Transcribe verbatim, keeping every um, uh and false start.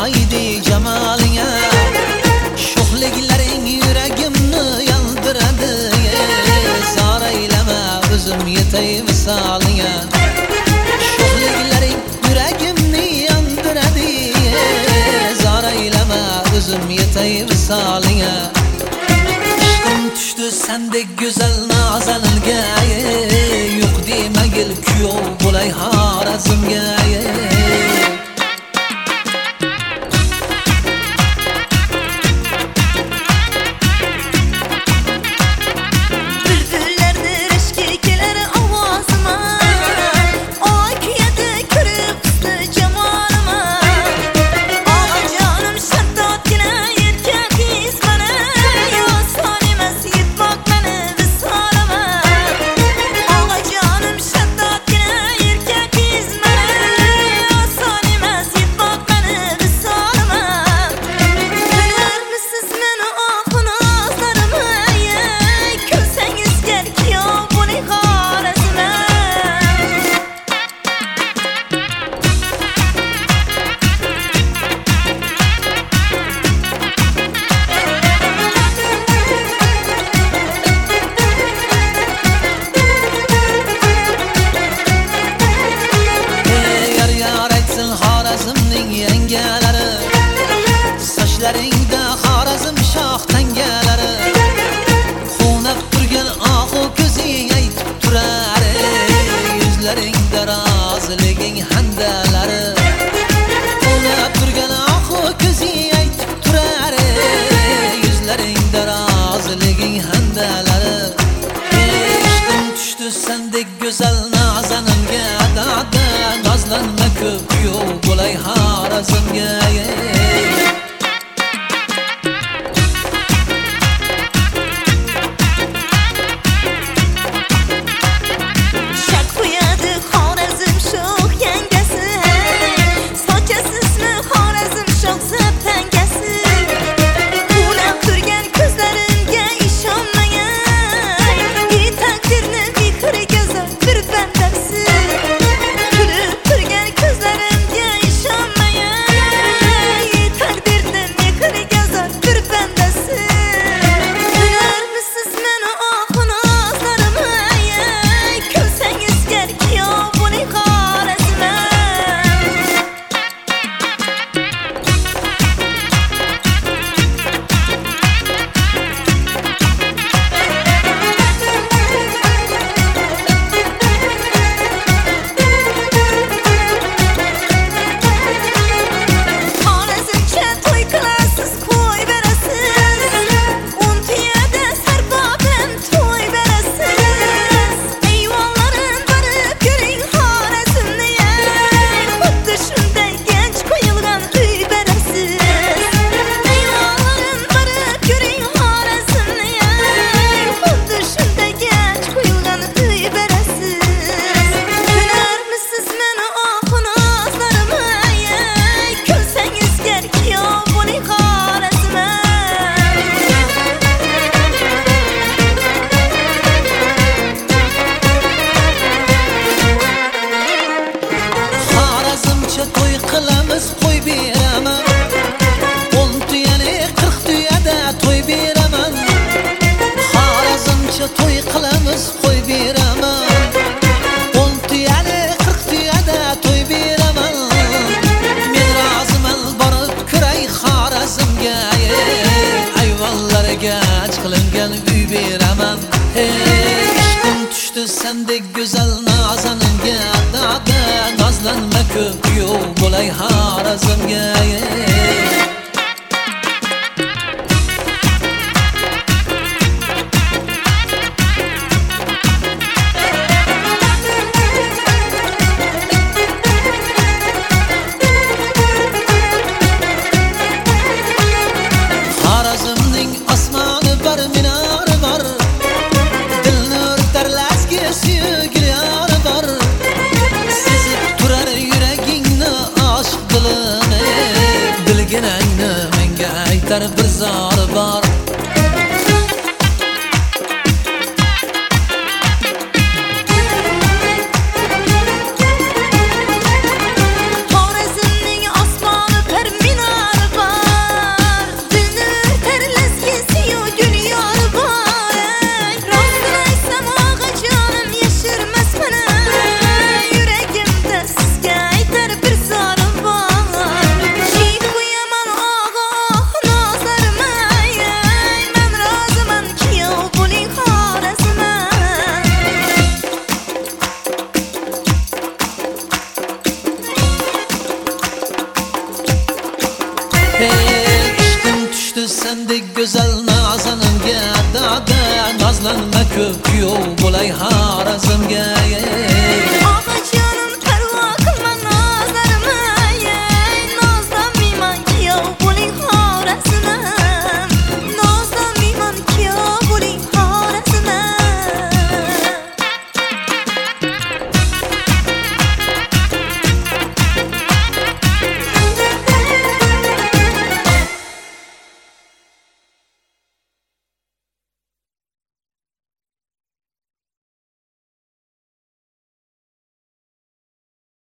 haydi cemaline. Sho'xliklaring yuragimni yondiradi. Zor eylama o'zim yetay misolinga. Sho'xliklaring yuragimni yondiradi. Zor eylama o'zim yetay misolinga. Ishqim tushdi sendek go'zal nazalinga. Yo'q demagil kuyov bo'lay Xorazmga. Sochlaringda Xorazm shoh tangalari. Xunab turgan oqu ko'zing aytib turar. Yuzlaringda roziliging handalari. Xunab turgan oqu ko'zing aytib turar. Yuzlaringda roziliging handalari. Ishqim tushdi sendek go'zal nazaninga. Dada nozlanma ko'p yo'q bo'lay Xorazmga. Sendek güzel nazaninga. Dada nazlanma ko'p yo'q bo'lay Xorazmga. Xorazmning osmoni bir minori bor. Dilni o'rtar suyukli yori bor. Sezib turar yuragingni oshiq dilini. Bilginangni menga aytar bir zori bor. Xorazmning osmoni bir minora. Hey, ishqim tushdi sendek go'zal nazanimga, dada nazlanma ko'p kuyov bo'lay har azimga.